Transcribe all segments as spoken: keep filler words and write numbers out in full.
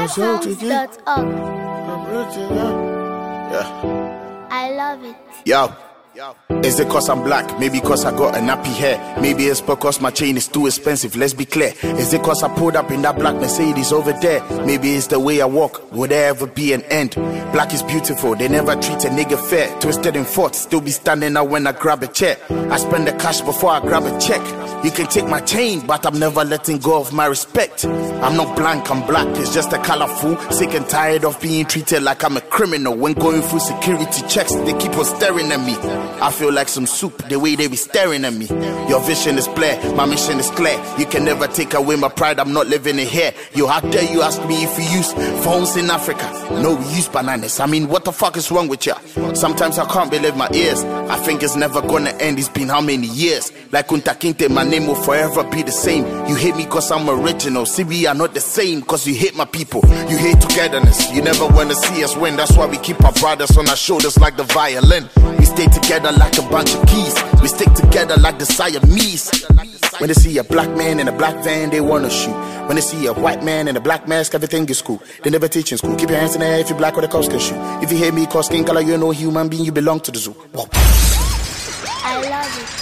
Yeah. I love it. Yo. Is it cause I'm black? Maybe cause I got a nappy hair. Maybe it's because my chain is too expensive, let's be clear. Is it cause I pulled up in that black Mercedes over there? Maybe it's the way I walk, will there ever be an end? Black is beautiful, they never treat a nigga fair. Twisted in thoughts, still be standing out when I grab a chair. I spend the cash before I grab a check. You can take my chain, but I'm never letting go of my respect. I'm not blank, I'm black, it's just a colorful. Sick and tired of being treated like I'm a criminal. When going through security checks, they keep on staring at me. I feel like some soup, the way they be staring at me. Your vision is clear, my mission is clear. You can never take away my pride, I'm not living it here. Yo, how dare you ask me if we use phones in Africa? No, we use bananas. I mean, what the fuck is wrong with ya? Sometimes I can't believe my ears. I think it's never gonna end, it's been how many years? Like Kunta Kinte, my name will forever be the same. You hate me cause I'm original, see we are not the same. Cause you hate my people, you hate togetherness. You never wanna see us win, that's why we keep our brothers on our shoulders like the violin. We stay together like a bunch of keys. We stick together like the Siamese. When they see a black man in a black van, they wanna shoot. When they see a white man in a black mask, everything is cool. They never teach in school. Keep your hands in the air if you're black or the cops can shoot. If you hear me cause skin color, you're no human being, you belong to the zoo. Whoa. I love it.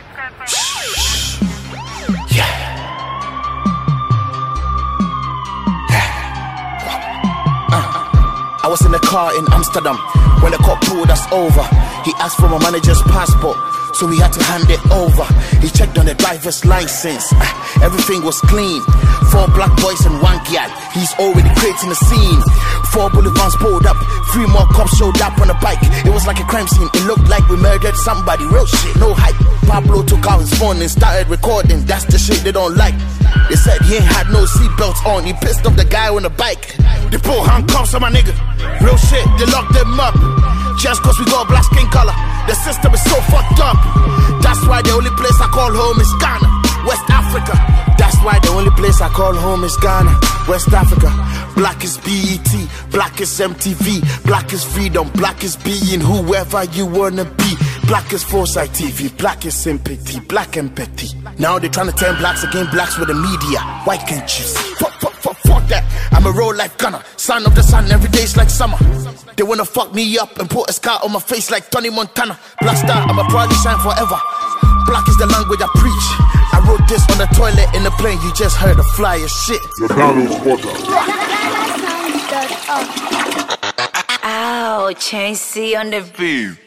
Yeah. Yeah. Uh. I was in the car in Amsterdam when the cop pulled us over. He asked for my manager's passport, so we had to hand it over. He checked on the driver's license, uh, everything was clean. Four black boys and one gal, he's already creating a scene. Four bullet vans pulled up, three more cops showed up on a bike. It was like a crime scene, it looked like we murdered somebody. Real shit, no hype. Pablo took out his phone and started recording, that's the shit they don't like. They said he ain't had no seatbelts on, he pissed off the guy on the bike. They pulled handcuffs on my nigga, real shit, they locked them up. Just cause we got black skin color, the system is so fucked up. That's why the only place I call home is Ghana, West Africa. That's why the only place I call home is Ghana, West Africa. Black is B E T, black is M T V, black is freedom, black is being whoever you wanna be. Black is Foresight T V, black is sympathy, black empathy. Now they're trying to turn blacks against blacks with the media. Why can't you see? Fuck, fuck, fuck, fuck that. I'm a real life gunner, son of the sun, every day's like summer. They wanna fuck me up and put a scar on my face like Tony Montana. Black star, I'ma probably shine forever. Black is the language I preach. I wrote this on the toilet in the plane, you just heard a flyer shit. Ow, Chain C on the beat.